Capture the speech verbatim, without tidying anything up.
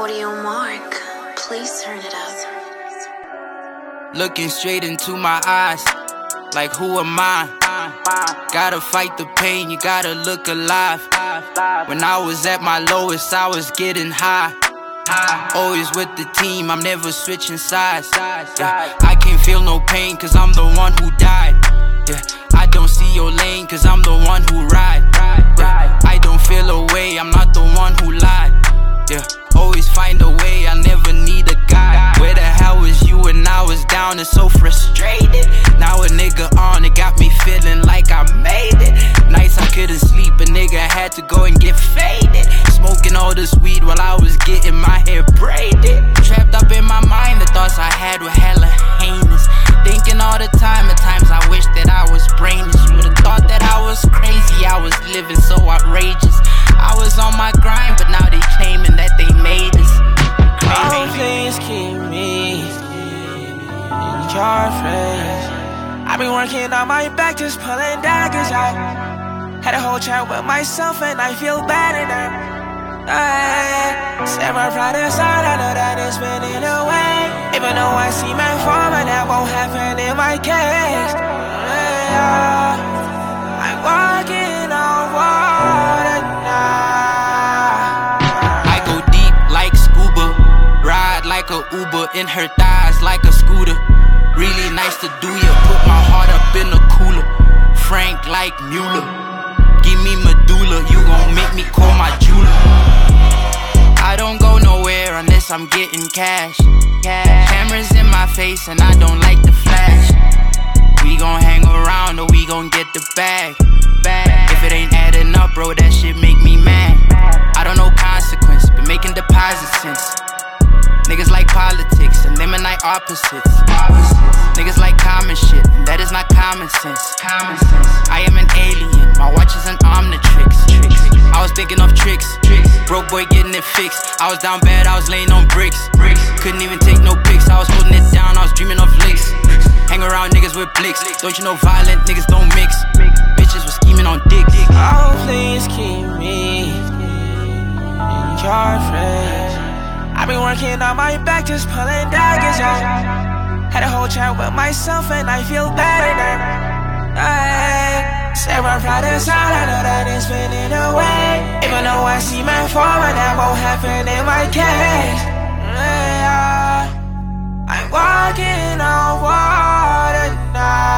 Audiomark, please turn it up. Looking straight into my eyes, like who am I? Gotta fight the pain, you gotta look alive. When I was at my lowest, I was getting high. Always with the team, I'm never switching sides. Yeah, I can't feel no pain, cause I'm the one who died. Yeah, I don't see your lane, cause I'm the one who ride. Yeah, I don't feel away, I'm not the one who lied. Yeah, always find a way, I never need a guide. Where the hell was you when I was down and so frustrated? Now a nigga on, it got me feeling like I made it. Nights I couldn't sleep, a nigga had to go and get faded. Smoking all this weed while I was getting my hair braided. Trapped up in my mind, the thoughts I had were hella heinous. Thinking all the time, at times I wish that I was brainless. You would've thought that I was crazy, I was living so outrageous. I was on my grind, but now they claiming that they made us. Oh, please keep me in your phrase. I've been working on my back, just pulling daggers out. Had a whole chat with myself and I feel better now. I set my pride aside, I know that it's spinning away. Even though I see my form and that won't happen in my case. I'm walking on water now. I go deep like scuba, ride like a Uber, in her thighs like a scooter. Really nice to do ya, put my heart up in the cooler. Frank like Mueller, give me medulla, you gon' make me call my jeweler. I don't go nowhere unless I'm getting cash. cash. Cameras in my face and I don't like the flash. We gon' hang around or we gon' get the bag. bag. If it ain't adding up, bro, that shit make me mad. I don't know consequence, but making deposits since. Niggas like politics and them and I opposites. Niggas like common shit, and that is not common sense. Common sense. I am an alien, my watch is an Omnitrix. I was thinking of tricks, broke boy getting it fixed. I was down bad, I was laying on bricks. Couldn't even take no pics, I was holding it down, I was dreaming of licks. Hang around niggas with blicks, don't you know violent niggas don't mix. Bitches was scheming on dick. Oh, please keep me in your phrase. I've been working on my back, just pulling daggers out. Had a whole chat with myself and I feel better now. I set my pride aside, I know that it's spinning away. Even though I see my form and that won't happen in my case. I'm walking on water now.